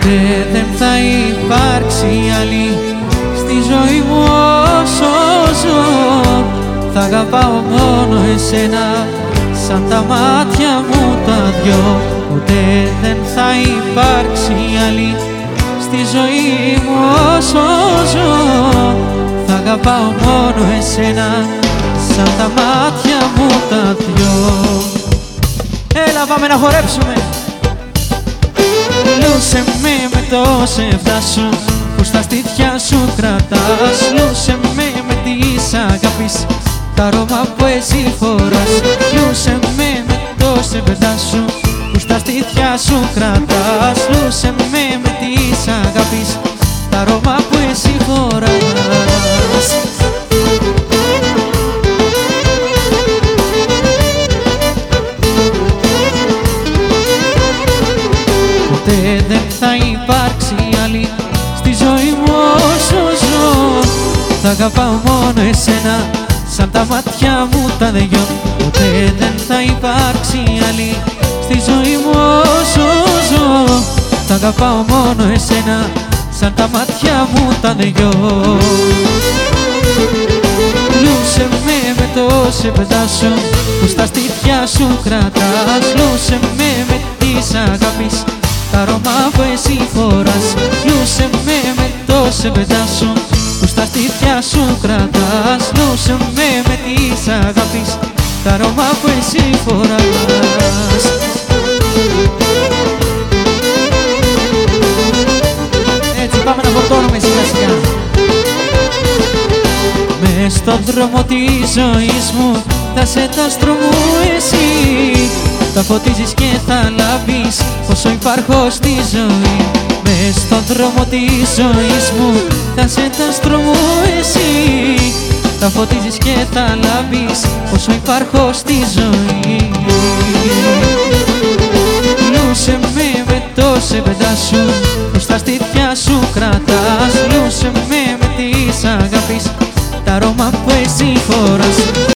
ποτέ δεν θα υπάρξει άλλη στη ζωή μου όσο ζω. Θα αγαπάω μόνο εσένα σαν τα μάτια μου τα δυο. Ποτέ δεν θα υπάρξει άλλη στη ζωή μου όσο ζω. Θα αγαπάω μόνο εσένα σαν τα μάτια μου τα δυο. Έλα πάμε να χορέψουμε. Λούσε με το σεβδά σου που στα στήθια σου κρατάς. Λούσε με της αγάπης τα αρώμα που εσύ φοράς. Λούσε με το σεβδά σου που στα στήθια σου κρατάς. Λούσε με της αγάπης τα αρώμα που εσύ φοράς. Ποτέ δεν θα υπάρξει άλλη στη ζωή μου όσο ζω. Θα αγαπάω μόνο εσένα σαν τα μάτια μου τα δυο. Ποτέ δεν θα υπάρξει άλλη στη ζωή μου όσο ζω. Θα αγαπάω μόνο εσένα σαν τα μάτια μου τα δυο. Λούσε με το σεβδά σου που στα στήθια σου κρατάς. Λούσε με της αγάπης τα αρώμα που εσύ φοράς. Λούσε με το σεβδά σου που στα στήθια σου κρατάς. Λούσε με της αγάπης τα αρώμα που εσύ φοράς. Έτσι πάμε να φορτώνουμε σιγά σιγά. Μες στον δρόμο της ζωής μου θα σε τ' άστρο μου εσύ. Θα φωτίζεις και θα λάβεις όσο υπάρχω στη ζωή. Μες στον δρόμο της ζωής μου θα σε τ' άστρο μου εσύ. Θα φωτίζεις και θα λάβεις όσο υπάρχω στη ζωή. Λούσε με το σεβδά σου που στα στήθια σου κρατάς. Λούσε με της αγάπης τα αρώμα που εσύ φοράς.